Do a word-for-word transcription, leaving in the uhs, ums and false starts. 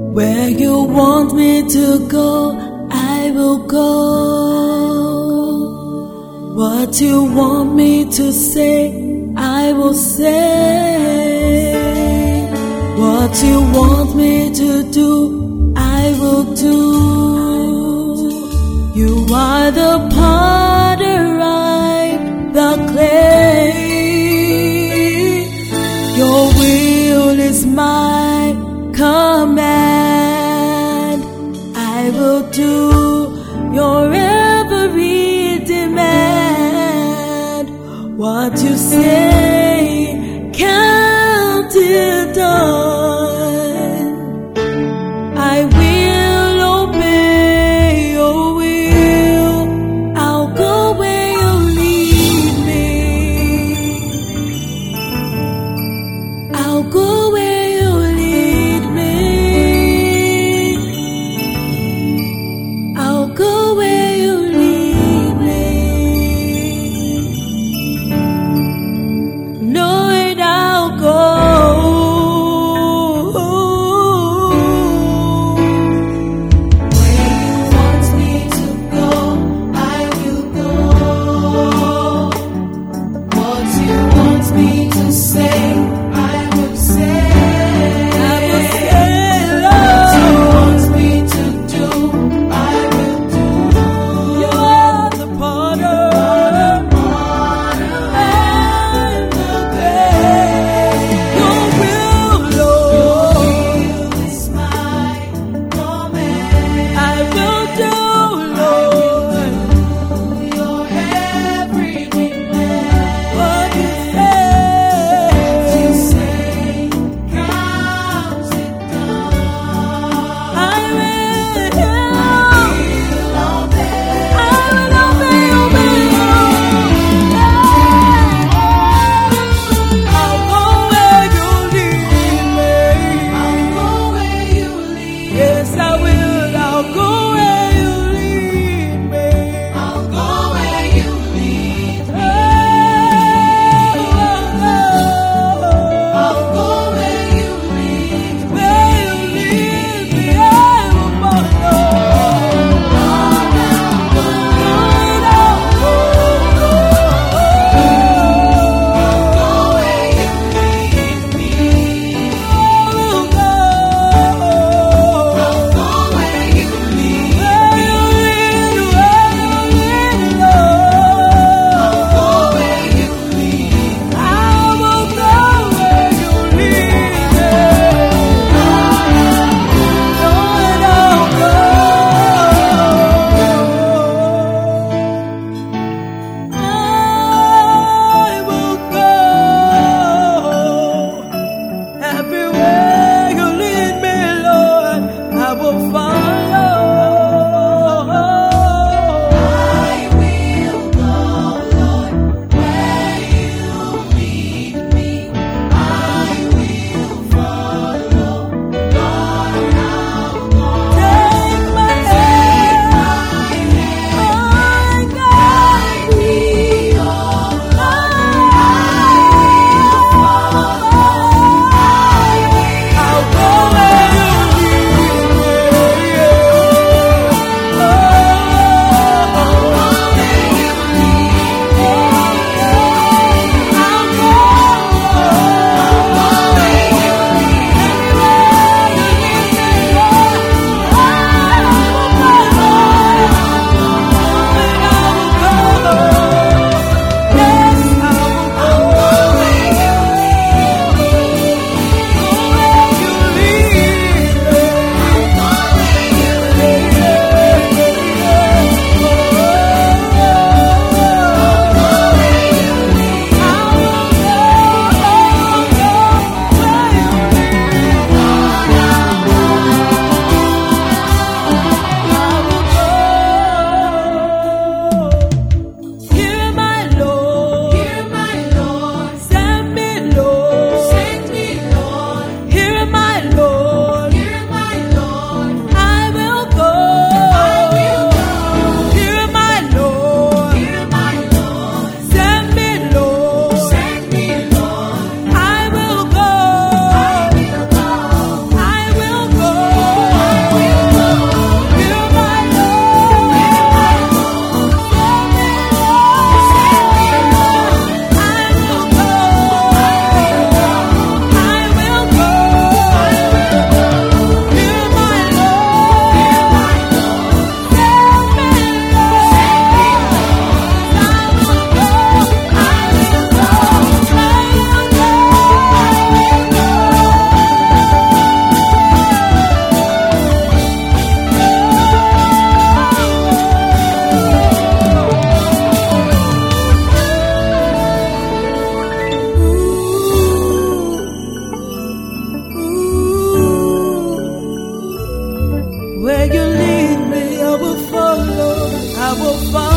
Where you want me to go, I will go. What you want me to say, I will say. What you want me to do, I will do. You are the potter, I'm the clay. Your will is my command. I will do your every demand. What you say, count it done. I will obey your will. Where you lead me, I will follow. I will follow.